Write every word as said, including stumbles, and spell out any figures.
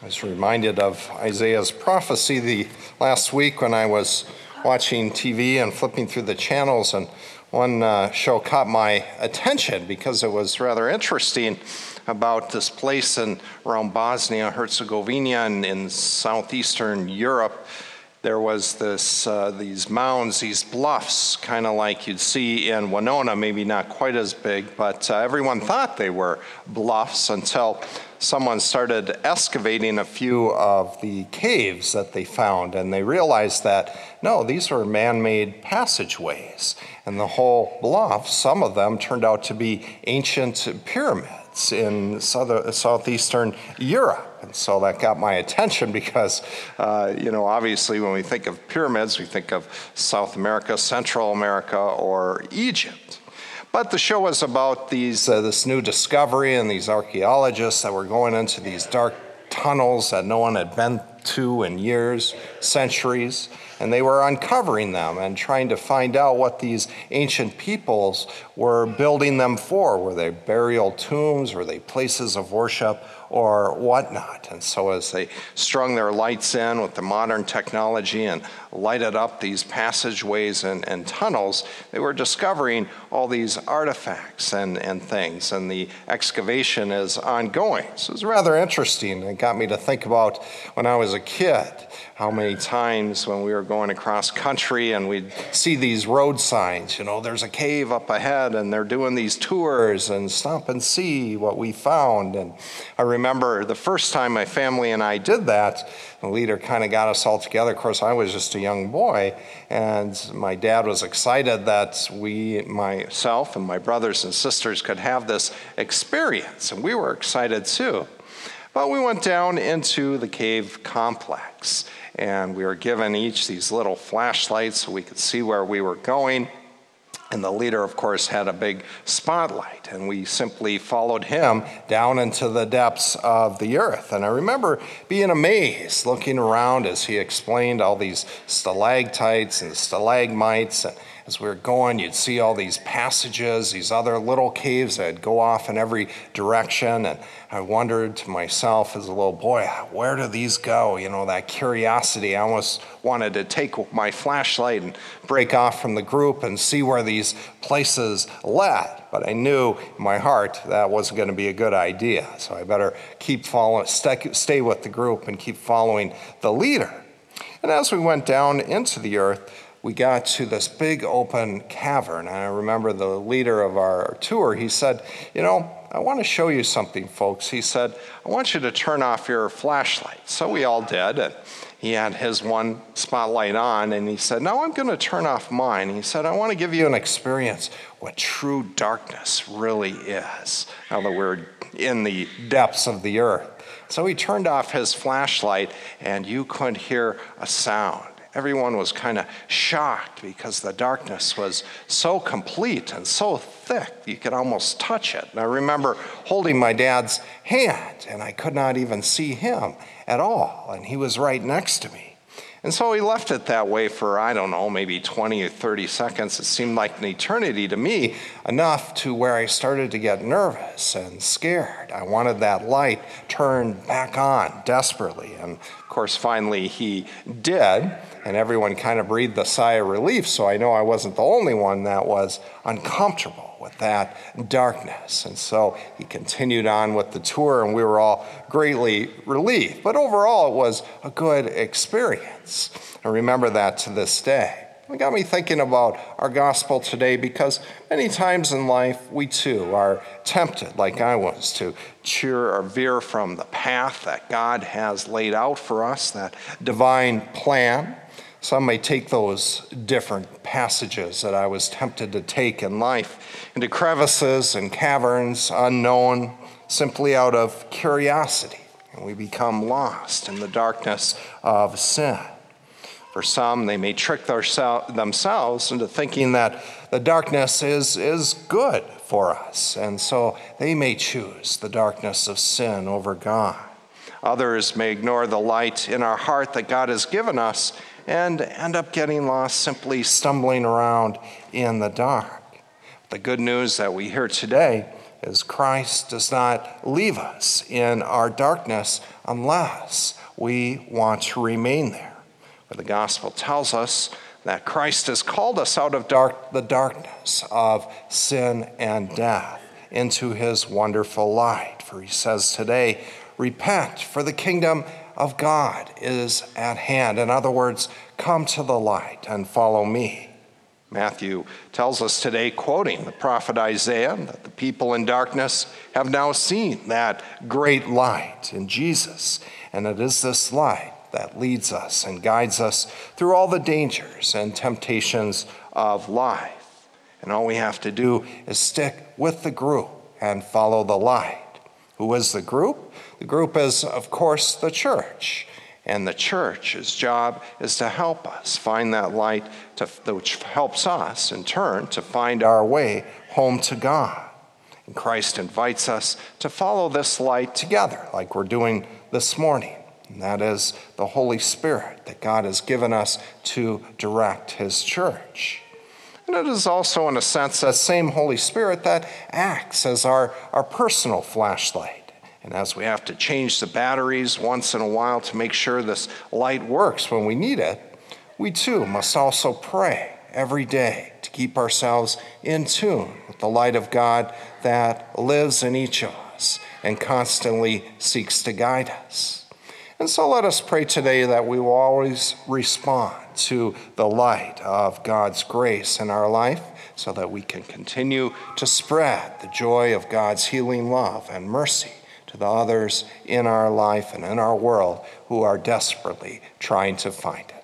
I was reminded of Isaiah's prophecy the last week when I was watching T V and flipping through the channels, and one uh, show caught my attention because it was rather interesting about this place in around Bosnia-Herzegovina and in southeastern Europe. There was this, uh, these mounds, these bluffs, kind of like you'd see in Winona, maybe not quite as big, but uh, everyone thought they were bluffs until someone started excavating a few of the caves that they found, and they realized that, no, these were man-made passageways. And the whole bluff, some of them turned out to be ancient pyramids in southern, southeastern Europe. And so that got my attention because, uh, you know, obviously when we think of pyramids, we think of South America, Central America, or Egypt. But the show was about these, uh, this new discovery and these archaeologists that were going into these dark tunnels that no one had been to in years, centuries, and they were uncovering them and trying to find out what these ancient peoples were building them for. Were they burial tombs? Were they places of worship or whatnot? And so as they strung their lights in with the modern technology and lighted up these passageways and, and tunnels, they were discovering all these artifacts and, and things, and the excavation is ongoing. So it was rather interesting. It got me to think about when I was a kid, how many times when we were going across country and we'd see these road signs, you know, there's a cave up ahead and they're doing these tours and stop and see what we found. And I remember the first time my family and I did that, the leader kind of got us all together. Of course, I was just a young boy, and my dad was excited that we, myself and my brothers and sisters, could have this experience, and we were excited too. But we went down into the cave complex, and we were given each these little flashlights so we could see where we were going. And the leader, of course, had a big spotlight, and we simply followed him down into the depths of the earth. And I remember being amazed, looking around as he explained all these stalactites and stalagmites. And as we were going, you'd see all these passages, these other little caves that go off in every direction. And I wondered to myself as a little boy, where do these go? You know, that curiosity. I almost wanted to take my flashlight and break off from the group and see where these places led. But I knew in my heart that wasn't going to be a good idea. So I better keep following, stay with the group and keep following the leader. And as we went down into the earth, we got to this big open cavern. And I remember the leader of our tour, he said, you know, I want to show you something, folks. He said, I want you to turn off your flashlight. So we all did. And he had his one spotlight on, and he said, now I'm going to turn off mine. He said, I want to give you an experience what true darkness really is, now that we're in the depths of the earth. So he turned off his flashlight, and you couldn't hear a sound. Everyone was kind of shocked because the darkness was so complete and so thick you could almost touch it. And I remember holding my dad's hand, and I could not even see him at all, and he was right next to me. And so he left it that way for, I don't know, maybe twenty or thirty seconds. It seemed like an eternity to me, enough to where I started to get nervous and scared. I wanted that light turned back on desperately. And of course, finally he did, and everyone kind of breathed a sigh of relief, so I know I wasn't the only one that was uncomfortable with that darkness. And so he continued on with the tour, and we were all greatly relieved. But overall, it was a good experience. I remember that to this day. It got me thinking about our gospel today, because many times in life, we too are tempted, like I was, to cheer or veer from the path that God has laid out for us, that divine plan. Some may take those different passages that I was tempted to take in life into crevices and caverns unknown, simply out of curiosity, and we become lost in the darkness of sin. For some, they may trick themselves into thinking that the darkness is, is good for us, and so they may choose the darkness of sin over God. Others may ignore the light in our heart that God has given us and end up getting lost, simply stumbling around in the dark. The good news that we hear today is Christ does not leave us in our darkness unless we want to remain there. For the gospel tells us that Christ has called us out of dark, the darkness of sin and death into his wonderful light. For he says today, repent, for the kingdom of God is at hand. In other words, come to the light and follow me. Matthew tells us today, quoting the prophet Isaiah, that the people in darkness have now seen that great light in Jesus. And it is this light that leads us and guides us through all the dangers and temptations of life. And all we have to do is stick with the group and follow the light. Who is the group? The group is, of course, the church. And the church's job is to help us find that light, to, which helps us, in turn, to find our way home to God. And Christ invites us to follow this light together, like we're doing this morning. And that is the Holy Spirit that God has given us to direct his church. And it is also, in a sense, that same Holy Spirit that acts as our, our personal flashlight. And as we have to change the batteries once in a while to make sure this light works when we need it, we too must also pray every day to keep ourselves in tune with the light of God that lives in each of us and constantly seeks to guide us. And so let us pray today that we will always respond to the light of God's grace in our life so that we can continue to spread the joy of God's healing love and mercy to the others in our life and in our world who are desperately trying to find it.